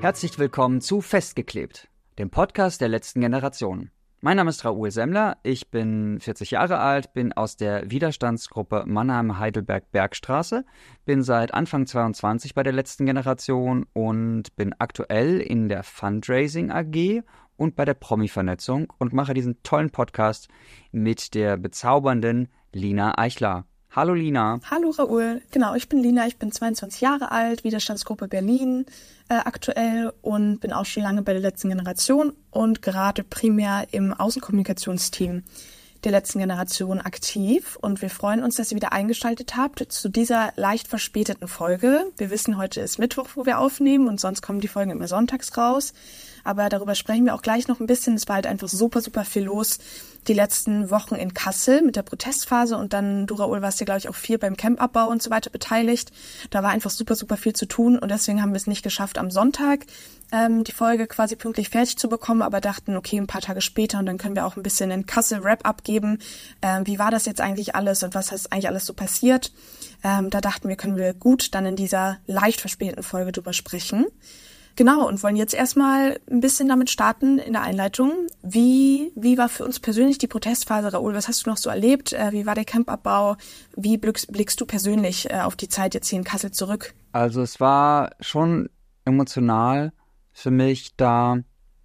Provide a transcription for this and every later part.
Herzlich willkommen zu Festgeklebt, dem Podcast der letzten Generation. Mein Name ist Raoul Semmler, ich bin 40 Jahre alt, bin aus der Widerstandsgruppe Mannheim-Heidelberg-Bergstraße, bin seit Anfang 22 bei der letzten Generation und bin aktuell in der Fundraising AG und bei der Promi-Vernetzung und mache diesen tollen Podcast mit der bezaubernden Lina Eichler. Hallo Lina. Hallo Raoul, genau, ich bin Lina, ich bin 22 Jahre alt, Widerstandsgruppe Berlin aktuell und bin auch schon lange bei der letzten Generation und gerade primär im Außenkommunikationsteam der letzten Generation aktiv. Und wir freuen uns, dass ihr wieder eingeschaltet habt zu dieser leicht verspäteten Folge. Wir wissen, heute ist Mittwoch, wo wir aufnehmen und sonst kommen die Folgen immer sonntags raus. Aber darüber sprechen wir auch gleich noch ein bisschen. Es war halt einfach super viel los die letzten Wochen in Kassel mit der Protestphase und dann, du Raoul, warst ja, glaube ich, auch viel beim Campabbau und so weiter beteiligt. Da war einfach super viel zu tun und deswegen haben wir es nicht geschafft, am Sonntag die Folge quasi pünktlich fertig zu bekommen, aber dachten, okay, ein paar Tage später und dann können wir auch ein bisschen in Kassel Wrap-up geben. Wie war das jetzt eigentlich alles und was ist eigentlich alles so passiert? Da dachten wir, können wir gut dann in dieser leicht verspäteten Folge drüber sprechen. Genau, und wollen jetzt erstmal ein bisschen damit starten in der Einleitung. Wie war für uns persönlich die Protestphase, Raoul? Was hast du noch so erlebt? Wie war der Campabbau? Wie blickst du persönlich auf die Zeit jetzt hier in Kassel zurück? Also es war schon emotional für mich, da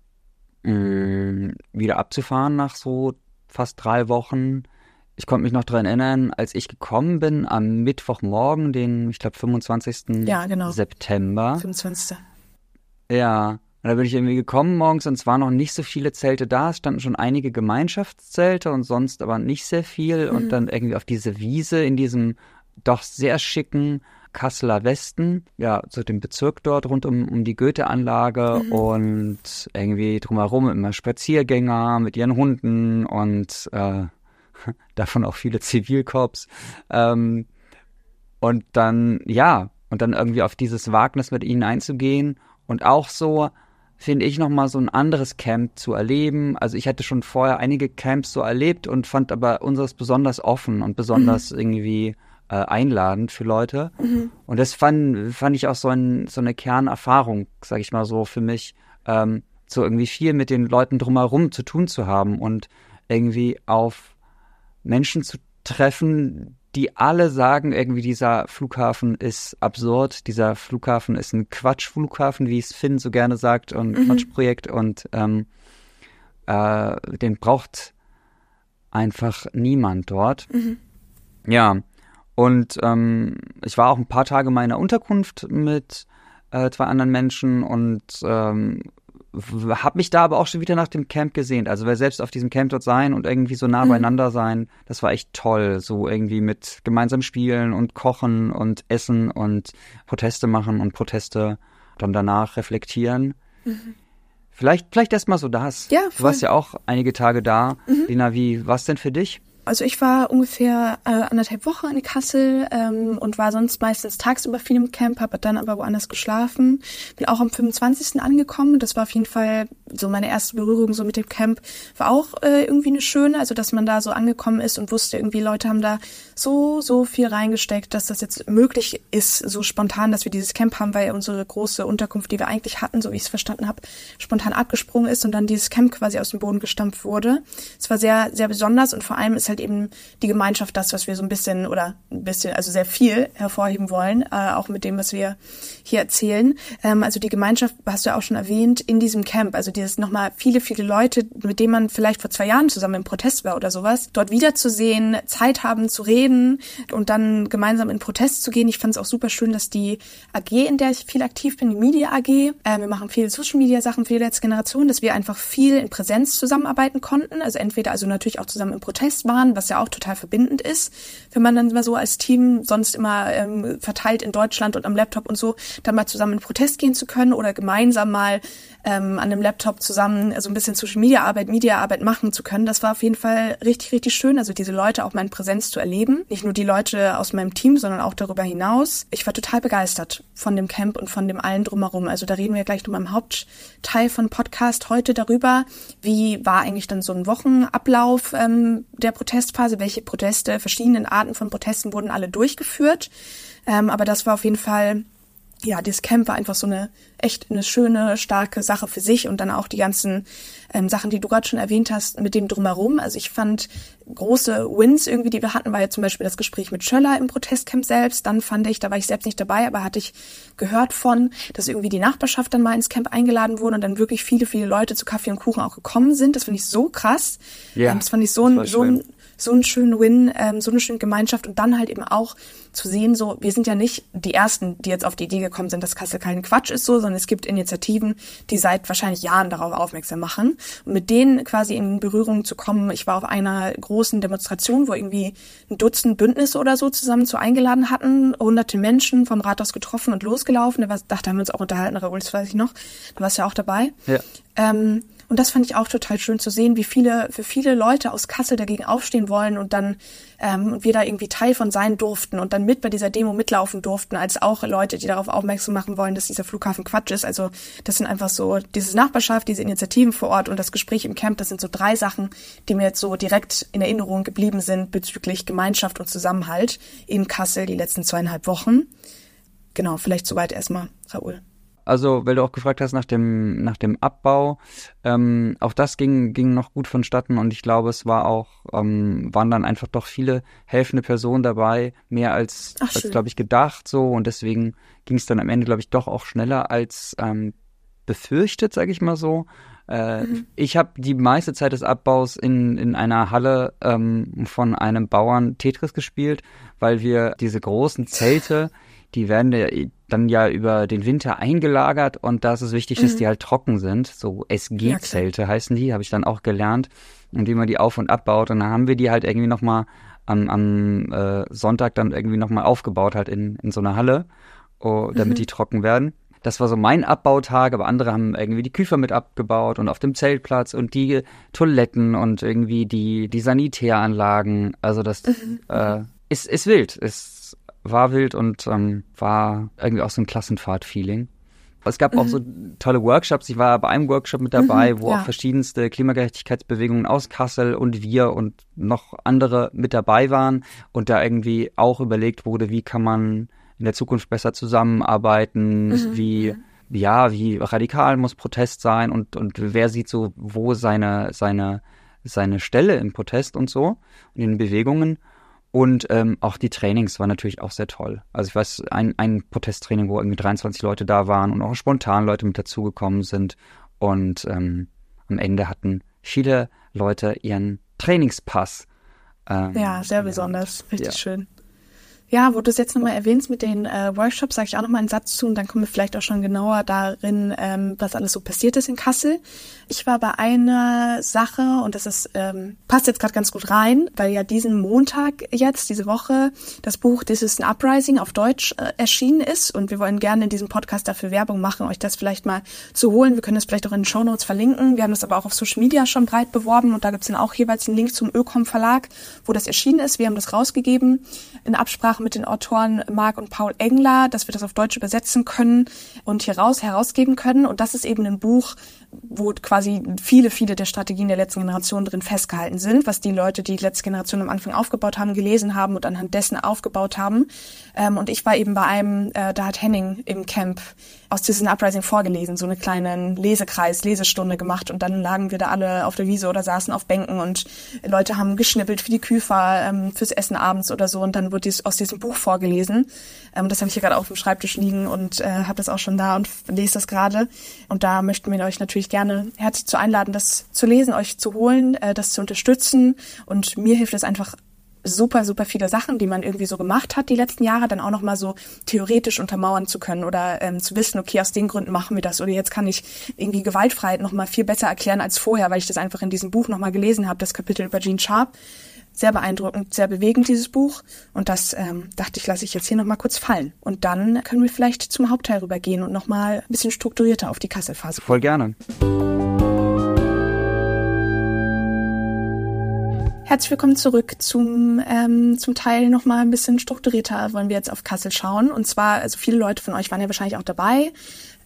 wieder abzufahren nach so fast 3 Wochen. Ich konnte mich noch daran erinnern, als ich gekommen bin am Mittwochmorgen, den, ich glaube, 25. September. 25. Ja, und da bin ich irgendwie gekommen morgens und es waren noch nicht so viele Zelte da. Es standen schon einige Gemeinschaftszelte und sonst aber nicht sehr viel. Und dann irgendwie auf diese Wiese in diesem doch sehr schicken Kasseler Westen, ja, so dem Bezirk dort rund um die Goethe-Anlage und irgendwie drumherum immer Spaziergänger mit ihren Hunden und davon auch viele Zivilkorps. Und dann irgendwie auf dieses Wagnis mit ihnen einzugehen. Und auch so, finde ich, nochmal so ein anderes Camp zu erleben. Also ich hatte schon vorher einige Camps so erlebt und fand aber unseres besonders offen und besonders irgendwie einladend für Leute. Und das fand ich auch so eine Kernerfahrung, sag ich mal so, für mich, so irgendwie viel mit den Leuten drumherum zu tun zu haben und irgendwie auf Menschen zu treffen, die alle sagen, irgendwie dieser Flughafen ist absurd, dieser Flughafen ist ein Quatschflughafen, wie es Finn so gerne sagt, und Quatschprojekt und den braucht einfach niemand dort. Ja, und ich war auch ein paar Tage in meiner Unterkunft mit 2 anderen Menschen und habe mich da aber auch schon wieder nach dem Camp gesehnt. Also selbst auf diesem Camp dort sein und irgendwie so nah beieinander sein, das war echt toll. So irgendwie mit gemeinsam spielen und kochen und essen und Proteste machen und Proteste dann danach reflektieren. Vielleicht erstmal so das. Ja, du warst ja auch einige Tage da. Lina, wie war es denn für dich? Also ich war ungefähr 1,5 Wochen in Kassel und war sonst meistens tagsüber viel im Camp, habe dann aber woanders geschlafen. Bin auch am 25. angekommen. Das war auf jeden Fall so meine erste Berührung so mit dem Camp. War auch irgendwie eine schöne, also dass man da so angekommen ist und wusste irgendwie, Leute haben da so viel reingesteckt, dass das jetzt möglich ist, so spontan, dass wir dieses Camp haben, weil unsere große Unterkunft, die wir eigentlich hatten, so wie ich es verstanden habe, spontan abgesprungen ist und dann dieses Camp quasi aus dem Boden gestampft wurde. Es war sehr, sehr besonders und vor allem ist halt eben die Gemeinschaft das, was wir so ein bisschen, also sehr viel hervorheben wollen, auch mit dem, was wir hier erzählen. Also die Gemeinschaft, hast du ja auch schon erwähnt, in diesem Camp, also dieses nochmal viele Leute, mit denen man vielleicht vor 2 Jahren zusammen im Protest war oder sowas, dort wiederzusehen, Zeit haben zu reden und dann gemeinsam in Protest zu gehen. Ich fand es auch super schön, dass die AG, in der ich viel aktiv bin, die Media AG, wir machen viele Social-Media-Sachen für die letzte Generation, dass wir einfach viel in Präsenz zusammenarbeiten konnten, also entweder natürlich auch zusammen im Protest waren, was ja auch total verbindend ist, wenn man dann mal so als Team sonst immer verteilt in Deutschland und am Laptop und so, dann mal zusammen in Protest gehen zu können oder gemeinsam mal an einem Laptop zusammen so ein bisschen Media-Arbeit machen zu können. Das war auf jeden Fall richtig schön, also diese Leute auch mal in Präsenz zu erleben. Nicht nur die Leute aus meinem Team, sondern auch darüber hinaus. Ich war total begeistert von dem Camp und von dem allen drumherum. Also da reden wir gleich noch im Hauptteil von Podcast heute darüber, wie war eigentlich dann so ein Wochenablauf der Protestphase, welche Proteste, verschiedenen Arten von Protesten wurden alle durchgeführt. Aber das war auf jeden Fall ja, dieses Camp war einfach so eine schöne, starke Sache für sich und dann auch die ganzen Sachen, die du gerade schon erwähnt hast, mit dem Drumherum. Also ich fand große Wins irgendwie, die wir hatten, war ja zum Beispiel das Gespräch mit Schöller im Protestcamp selbst. Dann fand ich, da war ich selbst nicht dabei, aber hatte ich gehört von, dass irgendwie die Nachbarschaft dann mal ins Camp eingeladen wurde und dann wirklich viele, viele Leute zu Kaffee und Kuchen auch gekommen sind. Das finde ich so krass. Ja, das fand ich so einen schönen Win, so eine schöne Gemeinschaft und dann halt eben auch zu sehen, so, wir sind ja nicht die Ersten, die jetzt auf die Idee gekommen sind, dass Kassel kein Quatsch ist, so, sondern es gibt Initiativen, die seit wahrscheinlich Jahren darauf aufmerksam machen. Und mit denen quasi in Berührung zu kommen, ich war auf einer großen Demonstration, wo irgendwie ein Dutzend Bündnisse oder so zusammen zu eingeladen hatten, hunderte Menschen vom Rathaus getroffen und losgelaufen, da haben wir uns auch unterhalten, Raoul, das weiß ich noch, da warst du ja auch dabei. Ja. Und das fand ich auch total schön zu sehen, wie viele Leute aus Kassel dagegen aufstehen wollen und dann wir da irgendwie Teil von sein durften und dann mit bei dieser Demo mitlaufen durften, als auch Leute, die darauf aufmerksam machen wollen, dass dieser Flughafen Quatsch ist. Also das sind einfach so diese Nachbarschaft, diese Initiativen vor Ort und das Gespräch im Camp, das sind so 3 Sachen, die mir jetzt so direkt in Erinnerung geblieben sind bezüglich Gemeinschaft und Zusammenhalt in Kassel die letzten 2,5 Wochen. Genau, vielleicht soweit erstmal, Raoul. Also, weil du auch gefragt hast nach dem Abbau, auch das ging noch gut vonstatten und ich glaube, es war auch, waren dann einfach doch viele helfende Personen dabei, mehr als glaube ich, gedacht so und deswegen ging es dann am Ende, glaube ich, doch auch schneller als befürchtet, sage ich mal so. Ich habe die meiste Zeit des Abbaus in einer Halle von einem Bauern Tetris gespielt, weil wir diese großen Zelte, die werden dann ja über den Winter eingelagert und da ist es wichtig, dass die halt trocken sind. So SG-Zelte heißen die, habe ich dann auch gelernt. Und wie man die auf- und abbaut. Und dann haben wir die halt irgendwie nochmal am Sonntag dann irgendwie nochmal aufgebaut halt in so einer Halle, damit die trocken werden. Das war so mein Abbautag, aber andere haben irgendwie die Küfer mit abgebaut und auf dem Zeltplatz und die Toiletten und irgendwie die Sanitäranlagen. Also das ist wild, war wild und war irgendwie auch so ein Klassenfahrt-Feeling. Es gab auch so tolle Workshops. Ich war bei einem Workshop mit dabei, wo auch verschiedenste Klimagerechtigkeitsbewegungen aus Kassel und wir und noch andere mit dabei waren und da irgendwie auch überlegt wurde, wie kann man in der Zukunft besser zusammenarbeiten, wie radikal muss Protest sein und wer sieht so, wo seine Stelle im Protest und so und in den Bewegungen. Und auch die Trainings waren natürlich auch sehr toll. Also ich weiß, ein Protesttraining, wo irgendwie 23 Leute da waren und auch spontan Leute mit dazugekommen sind. Und am Ende hatten viele Leute ihren Trainingspass. Ja, sehr besonders. Richtig schön. Ja, wo du es jetzt nochmal erwähnst mit den Workshops, sage ich auch nochmal einen Satz zu und dann kommen wir vielleicht auch schon genauer darin, was alles so passiert ist in Kassel. Ich war bei einer Sache und das ist passt jetzt gerade ganz gut rein, weil ja diesen Montag jetzt, diese Woche, das Buch This is an Uprising auf Deutsch erschienen ist und wir wollen gerne in diesem Podcast dafür Werbung machen, euch das vielleicht mal zu holen. Wir können das vielleicht auch in den Shownotes verlinken. Wir haben das aber auch auf Social Media schon breit beworben und da gibt's dann auch jeweils einen Link zum Ökom Verlag, wo das erschienen ist. Wir haben das rausgegeben in Absprache mit den Autoren Marc und Paul Engler, dass wir das auf Deutsch übersetzen können und hier herausgeben können. Und das ist eben ein Buch, wo quasi viele der Strategien der letzten Generation drin festgehalten sind, was die Leute, die letzte Generation am Anfang aufgebaut haben, gelesen haben und anhand dessen aufgebaut haben. Und ich war eben bei einem, da hat Henning im Camp aus This is an Uprising vorgelesen, so eine kleine Lesestunde gemacht und dann lagen wir da alle auf der Wiese oder saßen auf Bänken und Leute haben geschnippelt für die Küfer, fürs Essen abends oder so und dann wurde aus diesem Buch vorgelesen. Das habe ich hier gerade auf dem Schreibtisch liegen und habe das auch schon da und lese das gerade. Und da möchten wir euch natürlich gerne herzlich zu einladen, das zu lesen, euch zu holen, das zu unterstützen. Und mir hilft es einfach super viele Sachen, die man irgendwie so gemacht hat die letzten Jahre, dann auch nochmal so theoretisch untermauern zu können oder zu wissen, okay, aus den Gründen machen wir das oder jetzt kann ich irgendwie Gewaltfreiheit nochmal viel besser erklären als vorher, weil ich das einfach in diesem Buch nochmal gelesen habe, das Kapitel über Gene Sharp. Sehr beeindruckend, sehr bewegend, dieses Buch. Und das dachte ich, lasse ich jetzt hier nochmal kurz fallen. Und dann können wir vielleicht zum Hauptteil rübergehen und nochmal ein bisschen strukturierter auf die Kasselphase. Voll gerne. Herzlich willkommen zurück zum Teil nochmal ein bisschen strukturierter wollen wir jetzt auf Kassel schauen. Und zwar, also viele Leute von euch waren ja wahrscheinlich auch dabei.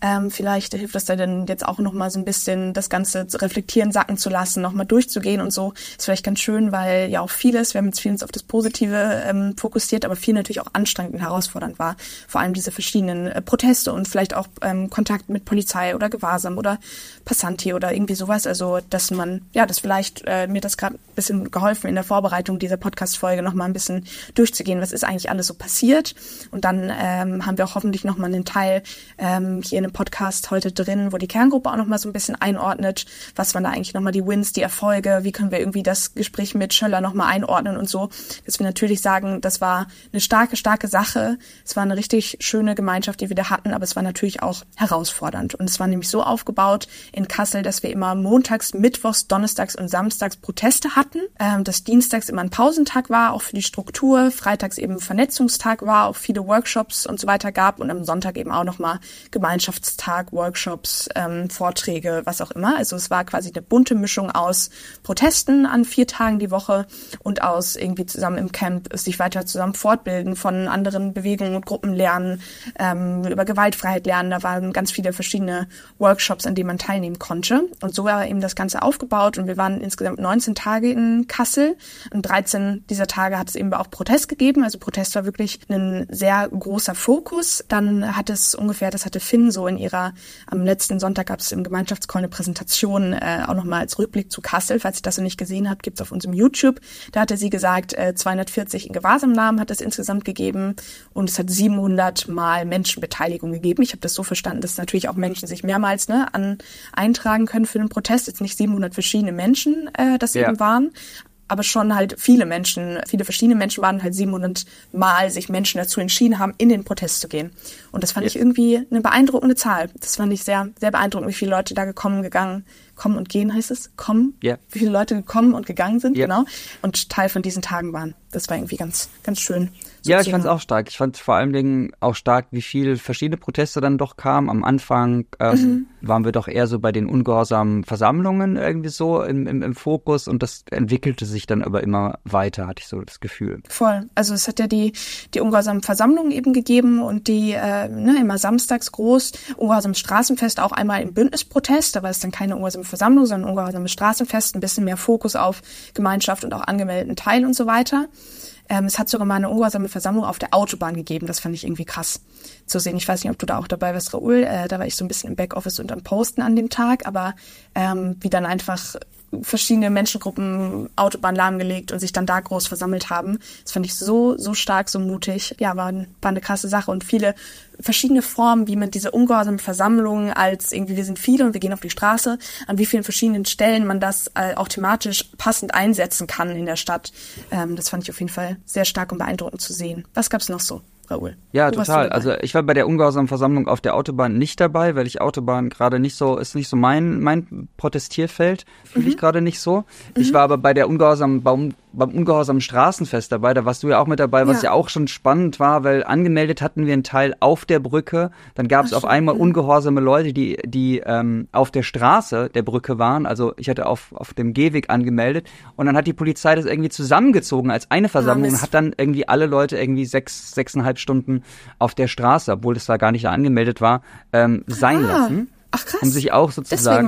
Vielleicht hilft das dann jetzt auch nochmal so ein bisschen das Ganze zu reflektieren, sacken zu lassen, nochmal durchzugehen und so. Ist vielleicht ganz schön, weil ja auch vieles, wir haben jetzt vieles auf das Positive fokussiert, aber viel natürlich auch anstrengend und herausfordernd war. Vor allem diese verschiedenen Proteste und vielleicht auch Kontakt mit Polizei oder Gewahrsam oder Passanti oder irgendwie sowas. Also, dass man, ja, das vielleicht, mir das gerade ein bisschen geholfen in der Vorbereitung dieser Podcast-Folge nochmal ein bisschen durchzugehen, was ist eigentlich alles so passiert. Und dann haben wir auch hoffentlich nochmal einen Teil hier in dem Podcast heute drin, wo die Kerngruppe auch nochmal so ein bisschen einordnet, was waren da eigentlich nochmal die Wins, die Erfolge, wie können wir irgendwie das Gespräch mit Schöller nochmal einordnen und so, dass wir natürlich sagen, das war eine starke, starke Sache. Es war eine richtig schöne Gemeinschaft, die wir da hatten, aber es war natürlich auch herausfordernd. Und es war nämlich so aufgebaut in Kassel, dass wir immer montags, mittwochs, donnerstags und samstags Proteste hatten, dass dienstags immer ein Pausentag war, auch für die Struktur, freitags eben Vernetzungstag war, auch viele Workshops und so weiter gab und am Sonntag eben auch nochmal Gemeinschaftstag, Workshops, Vorträge, was auch immer. Also es war quasi eine bunte Mischung aus Protesten an 4 Tagen die Woche und aus irgendwie zusammen im Camp sich weiter zusammen fortbilden, von anderen Bewegungen und Gruppen lernen, über Gewaltfreiheit lernen. Da waren ganz viele verschiedene Workshops, an denen man teilnehmen konnte. Und so war eben das Ganze aufgebaut und wir waren insgesamt 19 Tage in Kassel. Und 13 dieser Tage hat es eben auch Protest gegeben. Also Protest war wirklich ein sehr großer Fokus. Dann hat es ungefähr, das hatte Finn so in ihrer, am letzten Sonntag gab es im Gemeinschaftscall eine Präsentation, auch nochmal als Rückblick zu Kassel. Falls ihr das noch nicht gesehen habt, gibt's auf unserem YouTube. Da hatte sie gesagt, 240 in Gewahrsamnahmen hat es insgesamt gegeben und es hat 700 Mal Menschenbeteiligung gegeben. Ich habe das so verstanden, dass natürlich auch Menschen sich mehrmals eintragen können für den Protest. Jetzt nicht 700 verschiedene Menschen, das eben waren, aber schon halt viele verschiedene Menschen waren halt 700 Mal sich Menschen dazu entschieden haben, in den Protest zu gehen. Und das fand ich irgendwie eine beeindruckende Zahl. Das fand ich sehr, sehr beeindruckend, wie viele Leute da kommen und gehen heißt es? Wie viele Leute gekommen und gegangen sind, genau. Und Teil von diesen Tagen waren. Das war irgendwie ganz, ganz schön. So ich fand es auch stark. Ich fand vor allen Dingen auch stark, wie viele verschiedene Proteste dann doch kamen. Am Anfang waren wir doch eher so bei den ungehorsamen Versammlungen irgendwie so im Fokus und das entwickelte sich dann aber immer weiter, hatte ich so das Gefühl. Voll. Also es hat ja die ungehorsamen Versammlungen eben gegeben und die immer samstags groß, ungehorsames Straßenfest, auch einmal im Bündnisprotest, da war es dann keine ungehorsame Versammlung, sondern ein ungehorsames Straßenfest, ein bisschen mehr Fokus auf Gemeinschaft und auch angemeldeten Teil und so weiter. Es hat sogar mal eine ungehorsame Versammlung auf der Autobahn gegeben. Das fand ich irgendwie krass zu sehen. Ich weiß nicht, ob du da auch dabei warst, Raoul. Da war ich so ein bisschen im Backoffice und am Posten an dem Tag. Aber wie dann einfach verschiedene Menschengruppen Autobahn lahmgelegt und sich dann da groß versammelt haben. Das fand ich so, so stark, so mutig. Ja, war eine krasse Sache und viele verschiedene Formen, wie man diese ungehorsamen Versammlungen als irgendwie, wir sind viele und wir gehen auf die Straße, an wie vielen verschiedenen Stellen man das auch thematisch passend einsetzen kann in der Stadt. Das fand ich auf jeden Fall sehr stark und beeindruckend zu sehen. Was gab's noch so? Raoul. Ja, total. Also ich war bei der ungehorsamen Versammlung auf der Autobahn nicht dabei, weil Autobahn gerade ist nicht so mein Protestierfeld, fühle ich gerade nicht so. Ich war aber bei der beim ungehorsamen Straßenfest dabei, da warst du ja auch mit dabei, was ja auch schon spannend war, weil angemeldet hatten wir einen Teil auf der Brücke, dann gab es auf einmal ungehorsame Leute, die auf der Straße der Brücke waren, also ich hatte auf dem Gehweg angemeldet und dann hat die Polizei das irgendwie zusammengezogen als eine Versammlung und hat dann irgendwie alle Leute irgendwie 6,5 Stunden auf der Straße, obwohl das da gar nicht angemeldet war, sein lassen. Ach krass. Um sich auch sozusagen,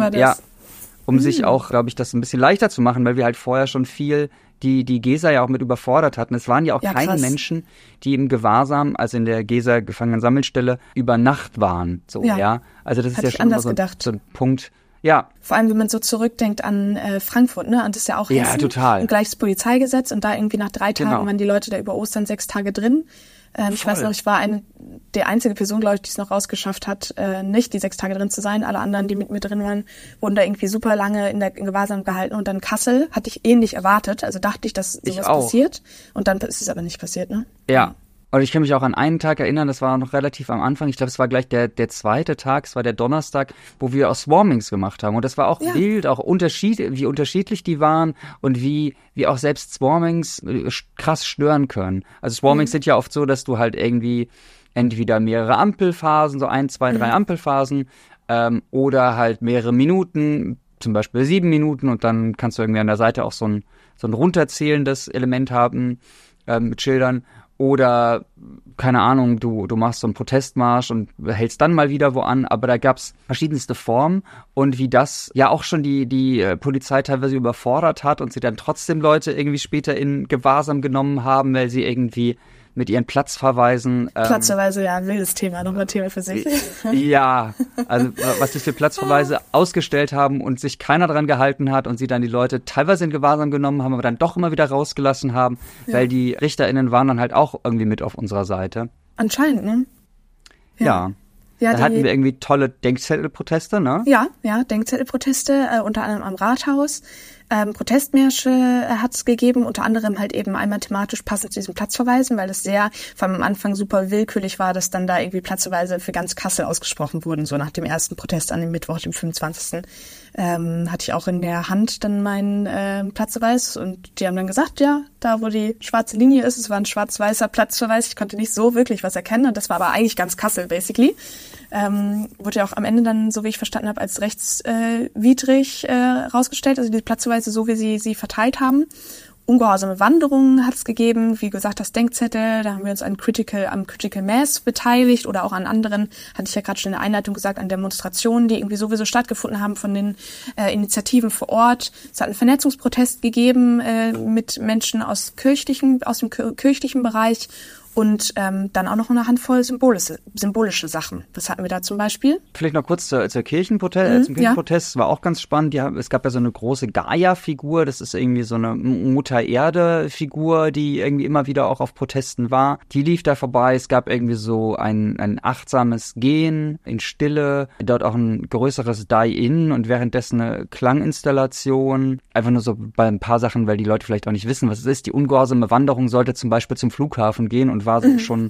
sich auch, glaube ich, das ein bisschen leichter zu machen, weil wir halt vorher schon viel die Gesa ja auch mit überfordert hatten. Es waren ja auch keine Menschen, die im Gewahrsam, also in der Gesa Gefangenensammelstelle, über Nacht waren. So, Also das ist ja schon so ein Punkt. Ja. Vor allem, wenn man so zurückdenkt an Frankfurt, ne? Und das ist ja auch Hessen. Ja, total. Und gleich das Polizeigesetz und da irgendwie nach 3 Tagen waren die Leute da über Ostern 6 Tage drin. Ich weiß noch, ich war der einzige Person, glaube ich, die es noch rausgeschafft hat, nicht die 6 Tage drin zu sein. Alle anderen, die mit mir drin waren, wurden da irgendwie super lange in Gewahrsam gehalten. Und dann Kassel hatte ich ähnlich erwartet. Also dachte ich, dass sowas passiert. Und dann ist es aber nicht passiert, ne? Ja. Und ich kann mich auch an einen Tag erinnern, das war noch relativ am Anfang, ich glaube, es war gleich der zweite Tag, es war der Donnerstag, wo wir auch Swarmings gemacht haben. Und das war auch wild, auch wie unterschiedlich die waren und wie auch selbst Swarmings krass stören können. Also Swarmings sind ja oft so, dass du halt irgendwie entweder mehrere Ampelphasen, so 1, 2, 3 Ampelphasen, oder halt mehrere Minuten, zum Beispiel 7 Minuten und dann kannst du irgendwie an der Seite auch so ein runterzählendes Element haben mit Schildern. Oder, keine Ahnung, du machst so einen Protestmarsch und hältst dann mal wieder wo an. Aber da gab's verschiedenste Formen. Und wie das ja auch schon die Polizei teilweise überfordert hat und sie dann trotzdem Leute irgendwie später in Gewahrsam genommen haben, weil sie irgendwie mit ihren Platzverweisen. Platzverweise, ja, ein wildes Thema, nochmal ein Thema für sich. Ja, also was sie für Platzverweise ausgestellt haben und sich keiner dran gehalten hat und sie dann die Leute teilweise in Gewahrsam genommen haben, aber dann doch immer wieder rausgelassen haben, weil die RichterInnen waren dann halt auch irgendwie mit auf unserer Seite. Anscheinend, ne? Ja. Da hatten wir irgendwie tolle Denkzettelproteste, ne? Ja, Denkzettelproteste, unter anderem am Rathaus. Protestmärsche hat es gegeben, unter anderem halt eben einmal thematisch passend zu diesen Platzverweisen, weil es sehr vom Anfang super willkürlich war, dass dann da irgendwie Platzverweise für ganz Kassel ausgesprochen wurden, so nach dem ersten Protest an dem Mittwoch, dem 25. Hatte ich auch in der Hand dann meinen Platzverweis und die haben dann gesagt, ja, da wo die schwarze Linie ist, es war ein schwarz-weißer Platzverweis, ich konnte nicht so wirklich was erkennen und das war aber eigentlich ganz Kassel, basically. Wurde ja auch am Ende dann, so wie ich verstanden habe, als rechtswidrig rausgestellt, also die Platzverweise, so wie sie verteilt haben. Ungehorsame Wanderungen hat es gegeben, wie gesagt, das Denkzettel, da haben wir uns am Critical Mass beteiligt oder auch an anderen, hatte ich ja gerade schon in der Einleitung gesagt, an Demonstrationen, die irgendwie sowieso stattgefunden haben von den Initiativen vor Ort. Es hat einen Vernetzungsprotest gegeben mit Menschen aus dem kirchlichen Bereich. Und dann auch noch eine Handvoll symbolische Sachen. Was hatten wir da zum Beispiel? Vielleicht noch kurz zum Kirchenprotest. Zum Kirchenprotest war auch ganz spannend. Es gab ja so eine große Gaia-Figur. Das ist irgendwie so eine Mutter-Erde-Figur, die irgendwie immer wieder auch auf Protesten war. Die lief da vorbei. Es gab irgendwie so ein achtsames Gehen in Stille. Dort auch ein größeres Die-In und währenddessen eine Klanginstallation. Einfach nur so bei ein paar Sachen, weil die Leute vielleicht auch nicht wissen, was es ist. Die ungehorsame Wanderung sollte zum Beispiel zum Flughafen gehen und war schon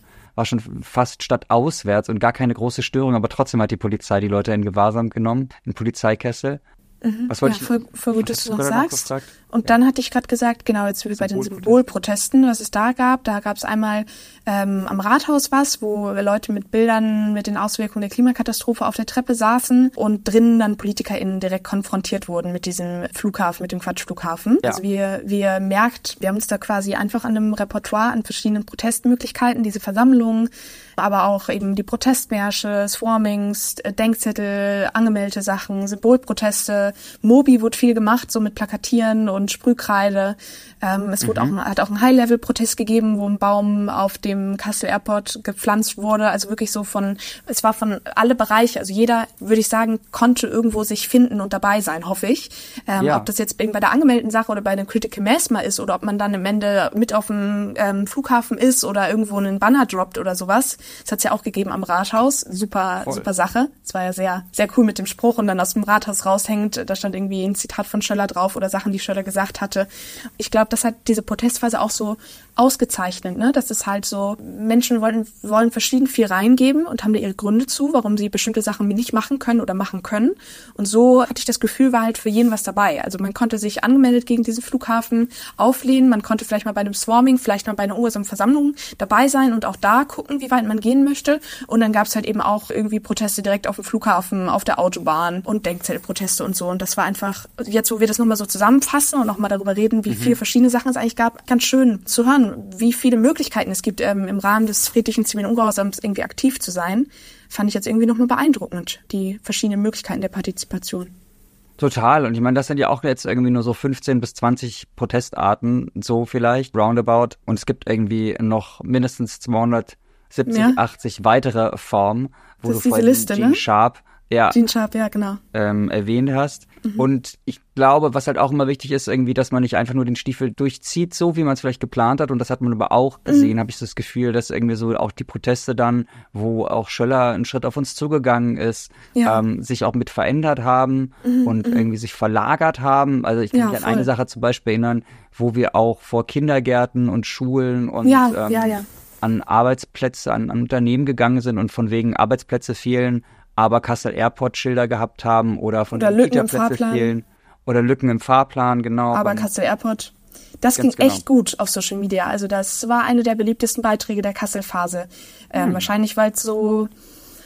fast stadtauswärts und gar keine große Störung, aber trotzdem hat die Polizei die Leute in Gewahrsam genommen, in Polizeikessel. Was wollte ich? Voll gut, dass du noch sagst. Und dann hatte ich gerade gesagt, genau, jetzt wie bei den Symbolprotesten, was es da gab es einmal am Rathaus wo Leute mit Bildern mit den Auswirkungen der Klimakatastrophe auf der Treppe saßen und drinnen dann PolitikerInnen direkt konfrontiert wurden mit diesem Flughafen, mit dem Quatschflughafen. Ja. Also wir merkt, wir haben uns da quasi einfach an einem Repertoire an verschiedenen Protestmöglichkeiten, diese Versammlungen, aber auch eben die Protestmärsche, Swarmings, Denkzettel, angemeldete Sachen, Symbolproteste. Mobi wurde viel gemacht, so mit Plakatieren und Sprühkreide. Es wurde hat auch einen High-Level-Protest gegeben, wo ein Baum auf dem Kassel Airport gepflanzt wurde. Also wirklich so es war von alle Bereiche. Also jeder, würde ich sagen, konnte irgendwo sich finden und dabei sein, hoffe ich. Ob das jetzt bei der angemeldeten Sache oder bei dem Critical Mass mal ist oder ob man dann am Ende mit auf dem Flughafen ist oder irgendwo einen Banner droppt oder sowas. Das hat es ja auch gegeben am Rathaus. Super Sache. Es war ja sehr, sehr cool mit dem Spruch und dann aus dem Rathaus raushängt, da stand irgendwie ein Zitat von Schöller drauf oder Sachen, die Schöller gesagt hatte. Ich glaube, das hat diese Protestphase auch so ausgezeichnet, ne? Das ist halt so, Menschen wollen verschieden viel reingeben und haben da ihre Gründe zu, warum sie bestimmte Sachen nicht machen können oder machen können. Und so hatte ich das Gefühl, war halt für jeden was dabei. Also man konnte sich angemeldet gegen diesen Flughafen auflehnen, man konnte vielleicht mal bei einem Swarming, vielleicht mal bei einer ungehorsamen Versammlung dabei sein und auch da gucken, wie weit man gehen möchte. Und dann gab es halt eben auch irgendwie Proteste direkt auf dem Flughafen, auf der Autobahn und Denkzettelproteste und so. Und das war einfach, jetzt wo wir das nochmal so zusammenfassen und nochmal darüber reden, wie viele verschiedene Sachen es eigentlich gab, ganz schön zu hören, wie viele Möglichkeiten es gibt, im Rahmen des friedlichen zivilen Ungehorsams irgendwie aktiv zu sein, fand ich jetzt irgendwie nochmal beeindruckend, die verschiedenen Möglichkeiten der Partizipation. Total. Und ich meine, das sind ja auch jetzt irgendwie nur so 15 bis 20 Protestarten, so vielleicht, roundabout. Und es gibt irgendwie noch mindestens 270, 80 weitere Formen, wo das du vorhin Gene Sharp genau. Erwähnt hast. Und ich glaube, was halt auch immer wichtig ist, irgendwie, dass man nicht einfach nur den Stiefel durchzieht, so wie man es vielleicht geplant hat. Und das hat man aber auch gesehen, habe ich das Gefühl, dass irgendwie so auch die Proteste dann, wo auch Schöller einen Schritt auf uns zugegangen ist, sich auch mit verändert haben und irgendwie sich verlagert haben. Also ich kann mich an eine Sache zum Beispiel erinnern, wo wir auch vor Kindergärten und Schulen und an Arbeitsplätze, an Unternehmen gegangen sind und von wegen Arbeitsplätze fehlen, aber Kassel Airport Schilder gehabt haben oder von den Kita-Plätze fehlen oder Lücken im Fahrplan, genau. Aber Kassel Airport, das ging echt gut auf Social Media. Also das war eine der beliebtesten Beiträge der Kassel-Phase. Wahrscheinlich, weil es so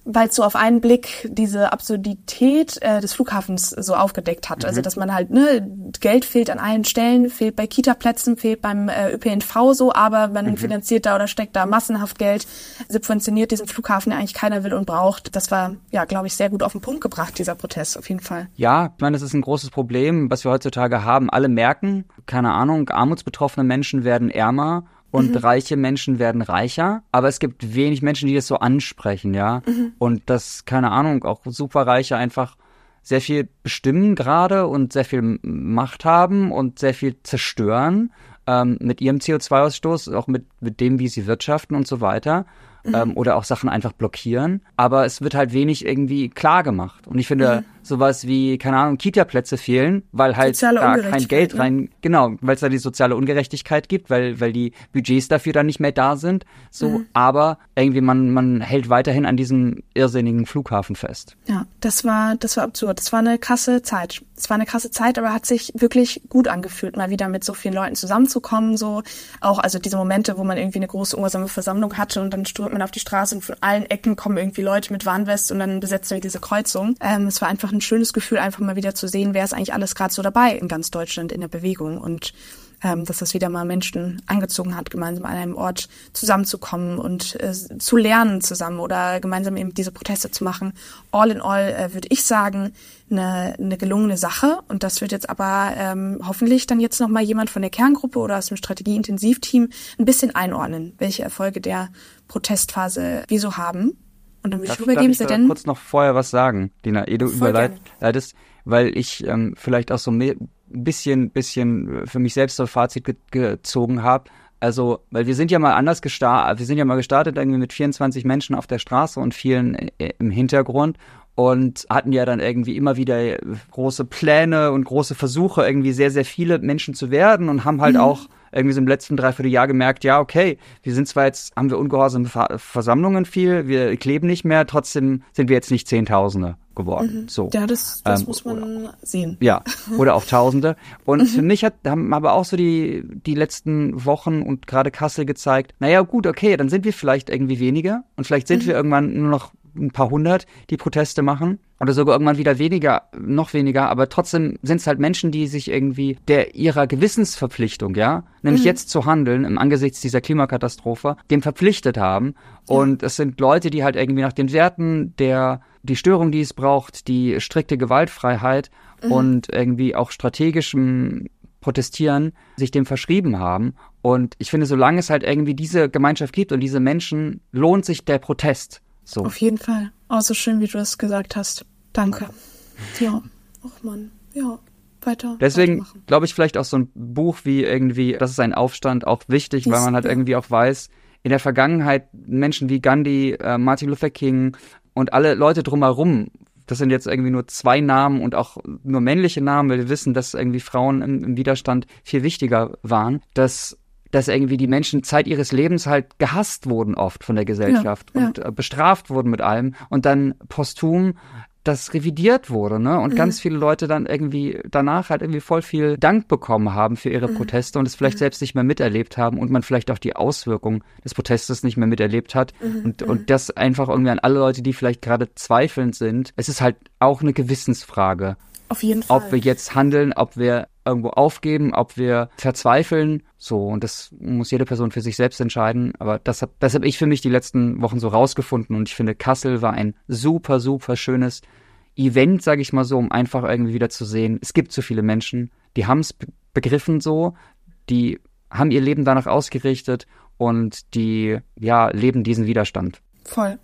weil es so auf einen Blick diese Absurdität des Flughafens so aufgedeckt hat. Also dass man halt, Geld fehlt an allen Stellen, fehlt bei Kita-Plätzen, fehlt beim ÖPNV so, aber man finanziert da oder steckt da massenhaft Geld, subventioniert diesen Flughafen, den eigentlich keiner will und braucht. Das war, ja, glaube ich, sehr gut auf den Punkt gebracht, dieser Protest, auf jeden Fall. Ja, ich meine, das ist ein großes Problem, was wir heutzutage haben. Alle merken, keine Ahnung, armutsbetroffene Menschen werden ärmer und reiche Menschen werden reicher, aber es gibt wenig Menschen, die das so ansprechen, ja. Und das, keine Ahnung, auch Superreiche einfach sehr viel bestimmen gerade und sehr viel Macht haben und sehr viel zerstören mit ihrem CO2-Ausstoß, auch mit dem, wie sie wirtschaften und so weiter. Oder auch Sachen einfach blockieren. Aber es wird halt wenig irgendwie klar gemacht. Und ich finde, sowas wie, keine Ahnung, Kita-Plätze fehlen, weil halt da kein Geld rein, genau, weil es da die soziale Ungerechtigkeit gibt, weil die Budgets dafür dann nicht mehr da sind. So, aber irgendwie man hält weiterhin an diesem irrsinnigen Flughafen fest. Ja, das war absurd. Das war eine krasse Zeit. Aber hat sich wirklich gut angefühlt, mal wieder mit so vielen Leuten zusammenzukommen, so. Auch, also diese Momente, wo man irgendwie eine große ungeheure Versammlung hatte und dann stürmt man auf die Straße und von allen Ecken kommen irgendwie Leute mit Warnwest und dann besetzt wir diese Kreuzung. Es war einfach ein schönes Gefühl, einfach mal wieder zu sehen, wer ist eigentlich alles gerade so dabei in ganz Deutschland in der Bewegung und dass das wieder mal Menschen angezogen hat, gemeinsam an einem Ort zusammenzukommen und zu lernen zusammen oder gemeinsam eben diese Proteste zu machen. All in all würde ich sagen, eine gelungene Sache. Und das wird jetzt aber hoffentlich dann jetzt nochmal jemand von der Kerngruppe oder aus dem Strategie-Intensivteam ein bisschen einordnen, welche Erfolge der Protestphase wir so haben. Und dann würde ich übergeben, darf ich kurz noch vorher was sagen, Dina, ehe du überleitest, weil ich vielleicht auch so ein bisschen für mich selbst so ein Fazit gezogen habe. Also, weil wir sind ja mal gestartet irgendwie mit 24 Menschen auf der Straße und vielen im Hintergrund und hatten ja dann irgendwie immer wieder große Pläne und große Versuche, irgendwie sehr, sehr viele Menschen zu werden und haben halt auch irgendwie so im letzten Dreivierteljahr gemerkt, ja, okay, haben wir ungehorsame Versammlungen viel, wir kleben nicht mehr, trotzdem sind wir jetzt nicht Zehntausende geworden. So. Ja, das muss man sehen. Ja, oder auch Tausende. Und für mich haben aber auch so die letzten Wochen und gerade Kassel gezeigt, naja, gut, okay, dann sind wir vielleicht irgendwie weniger und vielleicht sind wir irgendwann nur noch ein paar hundert, die Proteste machen oder sogar irgendwann wieder noch weniger, aber trotzdem sind es halt Menschen, die sich irgendwie ihrer Gewissensverpflichtung, ja, nämlich jetzt zu handeln im Angesichts dieser Klimakatastrophe, dem verpflichtet haben. Und es sind Leute, die halt irgendwie nach den Werten die Störung, die es braucht, die strikte Gewaltfreiheit und irgendwie auch strategischem Protestieren sich dem verschrieben haben. Und ich finde, solange es halt irgendwie diese Gemeinschaft gibt und diese Menschen, lohnt sich der Protest. So. Auf jeden Fall. Auch so schön, wie du es gesagt hast. Danke. Ja. Ach Mann. Ja. Weiter. Deswegen glaube ich vielleicht auch so ein Buch wie irgendwie, das ist ein Aufstand, auch wichtig, weil man halt irgendwie auch weiß, in der Vergangenheit Menschen wie Gandhi, Martin Luther King und alle Leute drumherum, das sind jetzt irgendwie nur 2 Namen und auch nur männliche Namen, weil wir wissen, dass irgendwie Frauen im Widerstand viel wichtiger waren, dass irgendwie die Menschen Zeit ihres Lebens halt gehasst wurden oft von der Gesellschaft und bestraft wurden mit allem und dann posthum das revidiert wurde, ne? Und ganz viele Leute dann irgendwie danach halt irgendwie voll viel Dank bekommen haben für ihre Proteste und es vielleicht selbst nicht mehr miterlebt haben und man vielleicht auch die Auswirkungen des Protestes nicht mehr miterlebt hat und das einfach irgendwie an alle Leute, die vielleicht gerade zweifelnd sind. Es ist halt auch eine Gewissensfrage. Auf jeden Fall. Ob wir jetzt handeln, ob wir irgendwo aufgeben, ob wir verzweifeln. So, und das muss jede Person für sich selbst entscheiden. Aber das hab ich für mich die letzten Wochen so rausgefunden. Und ich finde, Kassel war ein super, super schönes Event, sage ich mal so, um einfach irgendwie wieder zu sehen, es gibt so viele Menschen, die haben es begriffen so, die haben ihr Leben danach ausgerichtet und die, ja, leben diesen Widerstand. Voll.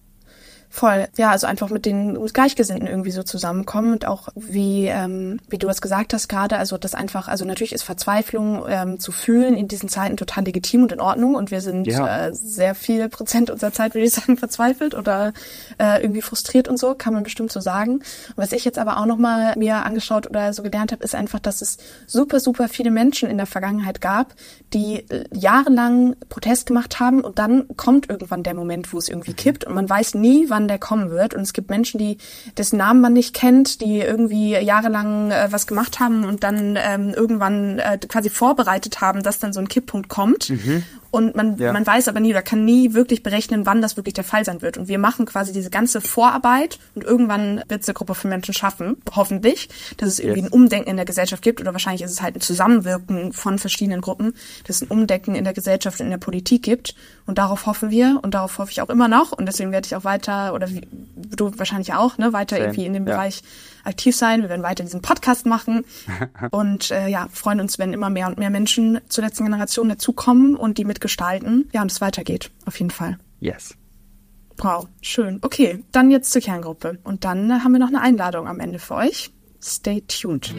Ja, also einfach mit den Gleichgesinnten irgendwie so zusammenkommen und auch wie du es gesagt hast gerade, also das einfach, also natürlich ist Verzweiflung zu fühlen in diesen Zeiten total legitim und in Ordnung und wir sind sehr viel Prozent unserer Zeit, würde ich sagen, verzweifelt oder irgendwie frustriert und so, kann man bestimmt so sagen. Und was ich jetzt aber auch nochmal mir angeschaut oder so gelernt habe, ist einfach, dass es super, super viele Menschen in der Vergangenheit gab, die jahrelang Protest gemacht haben und dann kommt irgendwann der Moment, wo es irgendwie kippt und man weiß nie, wann wann der kommen wird. Und es gibt Menschen, dessen Namen man nicht kennt, die irgendwie jahrelang was gemacht haben und dann irgendwann quasi vorbereitet haben, dass dann so ein Kipppunkt kommt. Mhm. Und man weiß aber nie oder kann nie wirklich berechnen, wann das wirklich der Fall sein wird. Und wir machen quasi diese ganze Vorarbeit und irgendwann wird es eine Gruppe von Menschen schaffen, hoffentlich, dass es irgendwie ein Umdenken in der Gesellschaft gibt oder wahrscheinlich ist es halt ein Zusammenwirken von verschiedenen Gruppen, dass es ein Umdenken in der Gesellschaft und in der Politik gibt. Und darauf hoffen wir und darauf hoffe ich auch immer noch. Und deswegen werde ich auch weiter, oder du wahrscheinlich auch, ne, weiter irgendwie in dem Bereich aktiv sein. Wir werden weiter diesen Podcast machen und freuen uns, wenn immer mehr und mehr Menschen zur letzten Generation dazukommen und die mitgestalten. Ja, und es weitergeht, auf jeden Fall. Yes. Wow, schön. Okay, dann jetzt zur Kerngruppe. Und dann haben wir noch eine Einladung am Ende für euch. Stay tuned.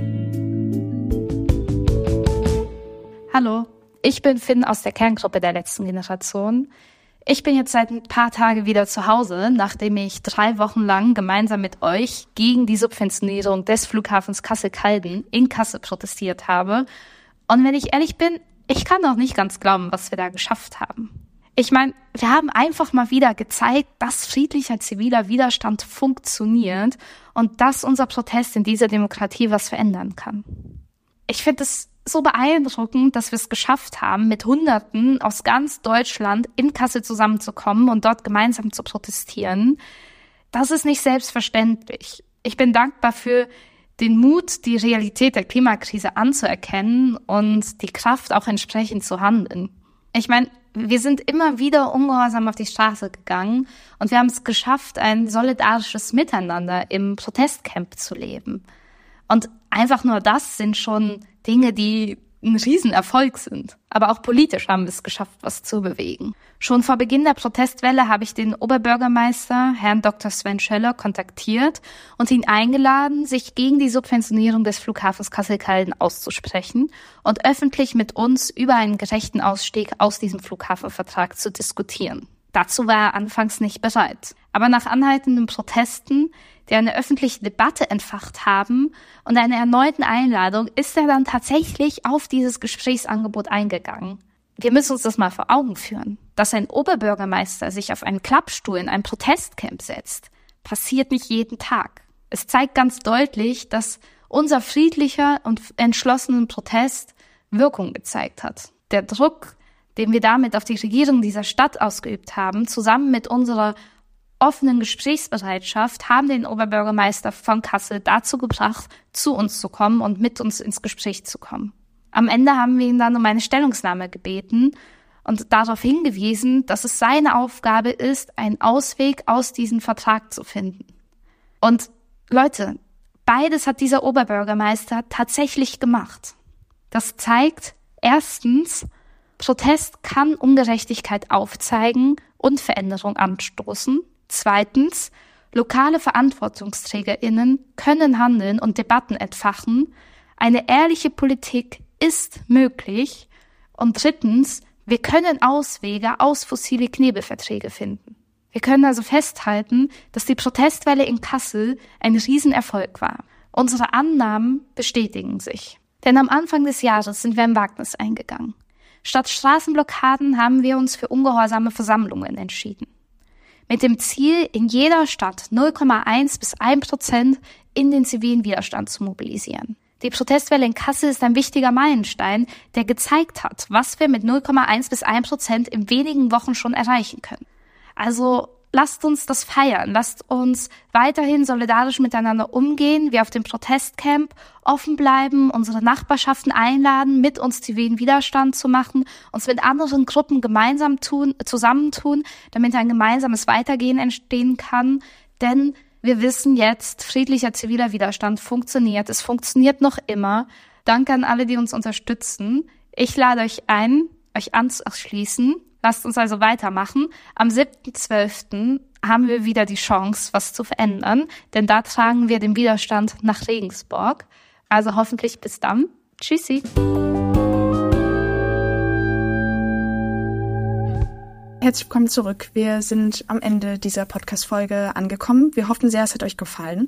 Hallo, ich bin Finn aus der Kerngruppe der letzten Generation. Ich bin jetzt seit ein paar Tagen wieder zu Hause, nachdem ich 3 Wochen lang gemeinsam mit euch gegen die Subventionierung des Flughafens Kassel-Calden in Kassel protestiert habe. Und wenn ich ehrlich bin, ich kann noch nicht ganz glauben, was wir da geschafft haben. Ich meine, wir haben einfach mal wieder gezeigt, dass friedlicher ziviler Widerstand funktioniert und dass unser Protest in dieser Demokratie was verändern kann. Ich finde es so beeindruckend, dass wir es geschafft haben, mit Hunderten aus ganz Deutschland in Kassel zusammenzukommen und dort gemeinsam zu protestieren. Das ist nicht selbstverständlich. Ich bin dankbar für den Mut, die Realität der Klimakrise anzuerkennen und die Kraft, auch entsprechend zu handeln. Ich meine, wir sind immer wieder ungehorsam auf die Straße gegangen und wir haben es geschafft, ein solidarisches Miteinander im Protestcamp zu leben. Und einfach nur das sind schon Dinge, die ein Riesenerfolg sind. Aber auch politisch haben wir es geschafft, was zu bewegen. Schon vor Beginn der Protestwelle habe ich den Oberbürgermeister, Herrn Dr. Sven Schöller, kontaktiert und ihn eingeladen, sich gegen die Subventionierung des Flughafens Kassel-Calden auszusprechen und öffentlich mit uns über einen gerechten Ausstieg aus diesem Flughafenvertrag zu diskutieren. Dazu war er anfangs nicht bereit. Aber nach anhaltenden Protesten, die eine öffentliche Debatte entfacht haben und einer erneuten Einladung, ist er dann tatsächlich auf dieses Gesprächsangebot eingegangen. Wir müssen uns das mal vor Augen führen. Dass ein Oberbürgermeister sich auf einen Klappstuhl in einem Protestcamp setzt, passiert nicht jeden Tag. Es zeigt ganz deutlich, dass unser friedlicher und entschlossener Protest Wirkung gezeigt hat. Der Druck, den wir damit auf die Regierung dieser Stadt ausgeübt haben, zusammen mit unserer offenen Gesprächsbereitschaft, haben den Oberbürgermeister von Kassel dazu gebracht, zu uns zu kommen und mit uns ins Gespräch zu kommen. Am Ende haben wir ihn dann um eine Stellungnahme gebeten und darauf hingewiesen, dass es seine Aufgabe ist, einen Ausweg aus diesem Vertrag zu finden. Und Leute, beides hat dieser Oberbürgermeister tatsächlich gemacht. Das zeigt, erstens, Protest kann Ungerechtigkeit aufzeigen und Veränderung anstoßen. Zweitens, lokale VerantwortungsträgerInnen können handeln und Debatten entfachen. Eine ehrliche Politik ist möglich. Und drittens, wir können Auswege aus fossile Knebelverträge finden. Wir können also festhalten, dass die Protestwelle in Kassel ein Riesenerfolg war. Unsere Annahmen bestätigen sich. Denn am Anfang des Jahres sind wir ein Wagnis eingegangen. Statt Straßenblockaden haben wir uns für ungehorsame Versammlungen entschieden. Mit dem Ziel, in jeder Stadt 0,1 bis 1% in den zivilen Widerstand zu mobilisieren. Die Protestwelle in Kassel ist ein wichtiger Meilenstein, der gezeigt hat, was wir mit 0,1 bis 1% in wenigen Wochen schon erreichen können. Also lasst uns das feiern, lasst uns weiterhin solidarisch miteinander umgehen, wir auf dem Protestcamp offen bleiben, unsere Nachbarschaften einladen, mit uns zivilen Widerstand zu machen, uns mit anderen Gruppen zusammentun, damit ein gemeinsames Weitergehen entstehen kann, denn wir wissen jetzt, friedlicher ziviler Widerstand funktioniert, es funktioniert noch immer. Danke an alle, die uns unterstützen. Ich lade euch ein, euch anzuschließen. Lasst uns also weitermachen. Am 7.12. haben wir wieder die Chance, was zu verändern, denn da tragen wir den Widerstand nach Regensburg. Also hoffentlich bis dann. Tschüssi. Herzlich willkommen zurück. Wir sind am Ende dieser Podcast-Folge angekommen. Wir hoffen sehr, es hat euch gefallen.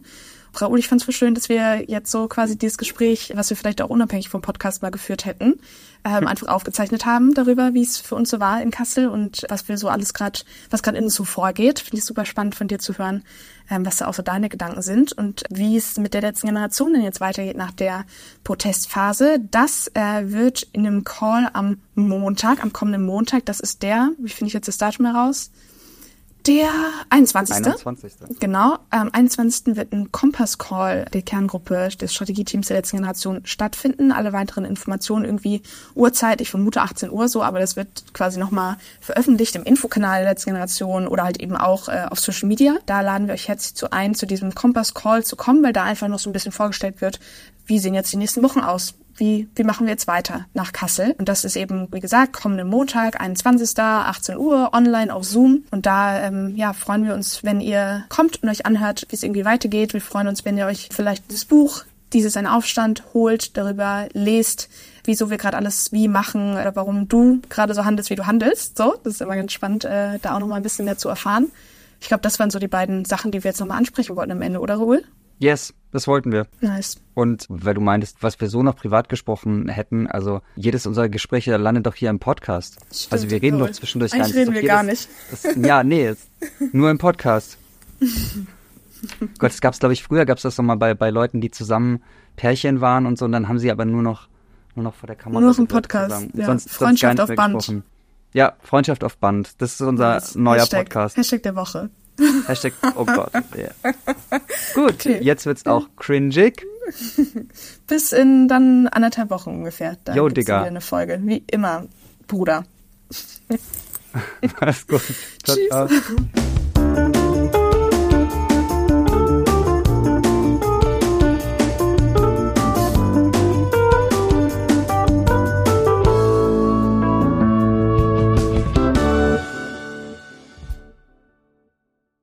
Raoul, ich fand es so schön, dass wir jetzt so quasi dieses Gespräch, was wir vielleicht auch unabhängig vom Podcast mal geführt hätten, einfach aufgezeichnet haben darüber, wie es für uns so war in Kassel und was wir so alles was gerade in uns so vorgeht. Finde ich super spannend von dir zu hören, was da auch so deine Gedanken sind und wie es mit der letzten Generation denn jetzt weitergeht nach der Protestphase. Das wird in einem Call am kommenden Montag, das ist wie finde ich jetzt das Datum heraus? Der 21. Genau, am 21. wird ein Kompass-Call der Kerngruppe des Strategieteams der letzten Generation stattfinden. Alle weiteren Informationen irgendwie Uhrzeit, ich vermute 18 Uhr so, aber das wird quasi nochmal veröffentlicht im Infokanal der letzten Generation oder halt eben auch auf Social Media. Da laden wir euch herzlich zu diesem Kompass-Call zu kommen, weil da einfach noch so ein bisschen vorgestellt wird, wie sehen jetzt die nächsten Wochen aus. Wie machen wir jetzt weiter nach Kassel? Und das ist eben, wie gesagt, kommenden Montag, 21. 18 Uhr, online auf Zoom. Und da freuen wir uns, wenn ihr kommt und euch anhört, wie es irgendwie weitergeht. Wir freuen uns, wenn ihr euch vielleicht das Buch Dieses ein Aufstand holt, darüber lest, wieso wir gerade alles wie machen oder warum du gerade so handelst, wie du handelst. So, das ist immer ganz spannend, da auch nochmal ein bisschen mehr zu erfahren. Ich glaube, das waren so die beiden Sachen, die wir jetzt nochmal ansprechen wollten am Ende, oder Raoul? Yes, das wollten wir. Nice. Und weil du meintest, was wir so noch privat gesprochen hätten, also jedes unserer Gespräche landet doch hier im Podcast. Stimmt, also wir reden doch zwischendurch eigentlich reden wir gar nicht. Nur im Podcast. Gott, es gab's, glaube ich, früher gab's das noch mal bei Leuten, die zusammen Pärchen waren und so, und dann haben sie aber nur noch vor der Kamera. Nur noch im Podcast, ja. Sonst Freundschaft auf Band. Gesprochen. Ja, Freundschaft auf Band. Das ist unser neuer Podcast. Hashtag der Woche. Hashtag, oh Gott. Yeah. Gut, okay. Jetzt wird's auch cringig. Bis in dann 1,5 Wochen ungefähr. Dann Jo, gibt's Digga. wieder eine Folge. Wie immer, Bruder. Alles gut. Ciao, ciao.